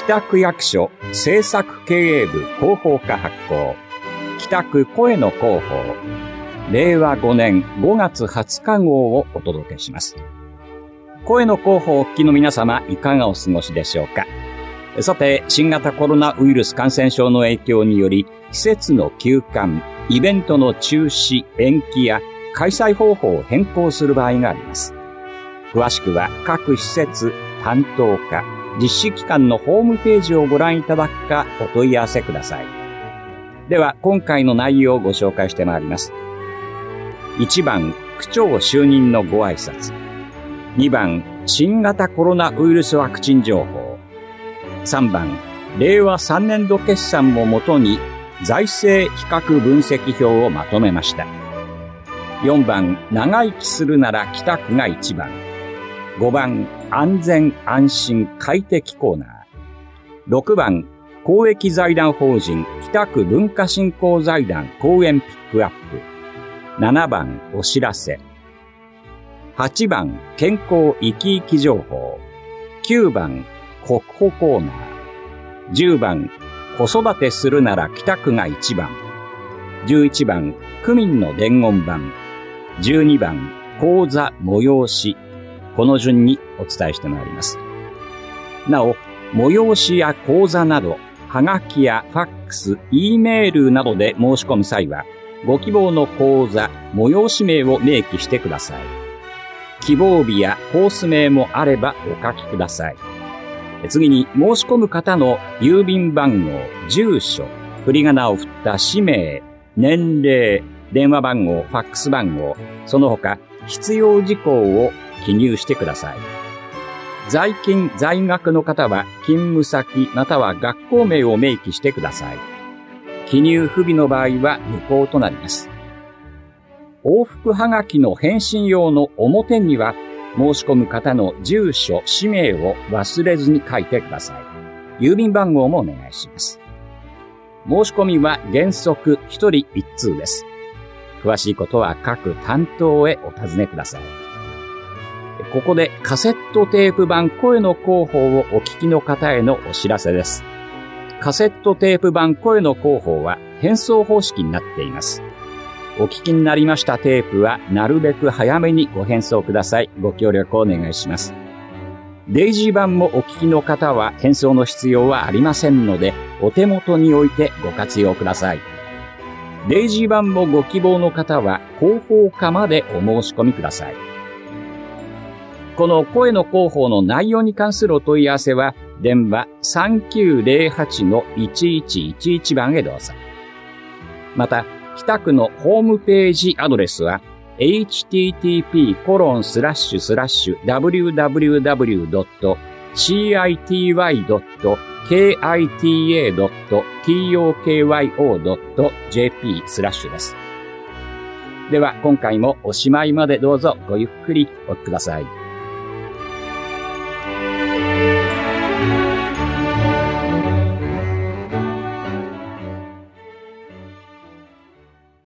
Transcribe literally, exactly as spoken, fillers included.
北区役所政策経営部広報課発行、北区声の広報、れいわごねんごがつはつか号をお届けします。声の広報をお聞きの皆様、いかがお過ごしでしょうか。さて、新型コロナウイルス感染症の影響により、施設の休館、イベントの中止、延期や開催方法を変更する場合があります。詳しくは各施設、担当課、実施機関のホームページをご覧いただくかお問い合わせください。では、今回の内容をご紹介してまいります。いちばん、区長就任のご挨拶。にばん、新型コロナウイルスワクチン情報。さんばん、れいわさんねんど決算をもとに財政比較分析表をまとめました。よんばん、長生きするなら北区がいちばん。ごばん、安全安心快適コーナー。ろくばん、公益財団法人北区文化振興財団講演ピックアップ。ななばん、お知らせ。はちばん、健康生き生き情報。きゅうばん、国保コーナー。じゅうばん、子育てするなら北区がいちばん。じゅういちばん、区民の伝言板。じゅうにばん、講座催し。この順にお伝えしてまいります。なお、催しや講座など、はがきやファックス、Eメールなどで申し込む際は、ご希望の講座、催し名を明記してください。希望日やコース名もあればお書きください。次に、申し込む方の郵便番号、住所、振り仮名を振った氏名、年齢、電話番号、ファックス番号、その他必要事項を記入してください。在勤・在学の方は勤務先または学校名を明記してください。記入不備の場合は無効となります。往復はがきの返信用の表には申し込む方の住所、氏名を忘れずに書いてください。郵便番号もお願いします。申し込みは原則ひとりいち通です。詳しいことは各担当へお尋ねください。ここでカセットテープ版声の広報をお聞きの方へのお知らせです。カセットテープ版声の広報は返送方式になっています。お聞きになりましたテープはなるべく早めにご返送ください。ご協力をお願いします。デイジー版もお聞きの方は返送の必要はありませんので、お手元に置いてご活用ください。デイジー版もご希望の方は広報課までお申し込みください。この声の広報の内容に関するお問い合わせは、電話 さんきゅうぜろはちのいちいちいちいち 番へどうぞ。また、北区のホームページアドレスは エイチティーティーピーコロンスラッシュスラッシュダブリューダブリューダブリュードットシーアイティーワイドットケーアイティーエードットトーキョードットジェーピー スラッシュです。では今回もおしまいまでどうぞごゆっくりお聞きください。